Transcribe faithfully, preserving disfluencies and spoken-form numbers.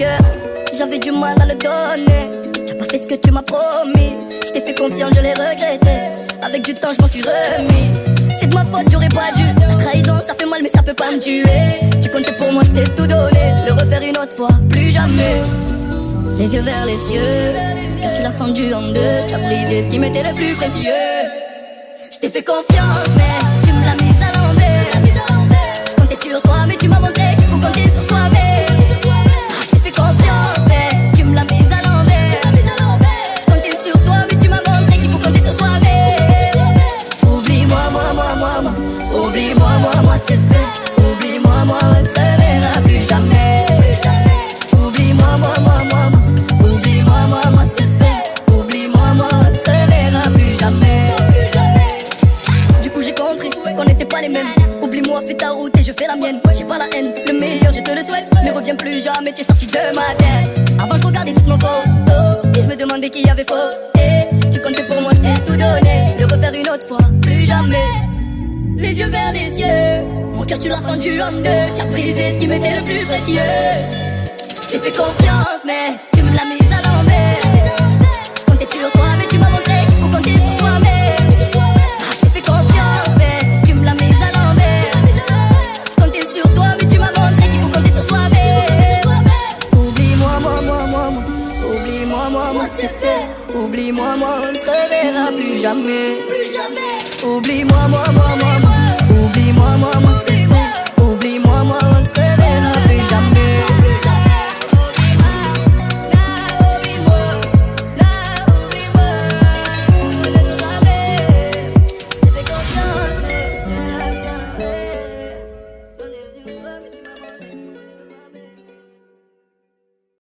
cœur, j'avais du mal à le donner. T'as pas fait ce que tu m'as promis. Je t'ai fait confiance, je l'ai regretté. Avec du temps, je m'en suis remis. C'est de ma faute, j'aurais pas dû. La trahison, ça fait mal, mais ça peut pas me tuer. Tu comptais pour moi, je t'ai tout donné. Le refaire une autre fois, plus jamais. Les yeux vers les cieux, car tu l'as fendu en deux. Tu as brisé ce qui m'était le plus précieux. Je t'ai fait confiance, mais tu me l'as mise à l'envers. Je comptais sur toi, mais tu m'as montré qu'il faut compter sur soi-même. Je t'ai fait confiance, mais tu me l'as mise à l'envers. Je comptais sur toi, mais tu m'as montré qu'il faut compter sur soi-même. Oublie-moi, moi, moi, moi, moi. Oublie-moi, moi, moi, c'est fait. Oublie-moi, moi, on se reverra plus jamais. Oublie-moi, moi, moi, moi, moi. Oublie-moi, moi, moi, c'est fait. Oublie-moi, moi, on se reverra plus jamais. Du coup j'ai compris qu'on n'était pas les mêmes. Oublie-moi, fais ta route et je fais la mienne. J'ai pas la haine, le meilleur je te le souhaite. Ne reviens plus jamais, t'es sorti de ma tête. Avant je regardais toutes nos photos et je me demandais qui avait faux. Et tu comptais pour moi, je t'ai tout donné. Le refaire une autre fois, plus jamais. Les yeux vers les yeux, mon cœur tu l'as fendu en deux. Tu as brisé ce qui m'était le plus précieux. Je t'ai fait confiance mais tu me l'as mise à l'envers. Je comptais sur toi mais tu m'as montré qu'il faut compter sur soi-même. Je t'ai fait confiance mais tu me l'as mise à l'envers. Je comptais sur toi mais tu m'as montré qu'il faut compter sur soi-même. Oublie-moi, moi, moi, moi, moi. Oublie-moi, moi, moi, c'est fait. Oublie-moi, moi, on ne se reverra plus jamais. Plus jamais. Oublie-moi, moi, moi, moi, moi. Oublie-moi, moi, moi, c'est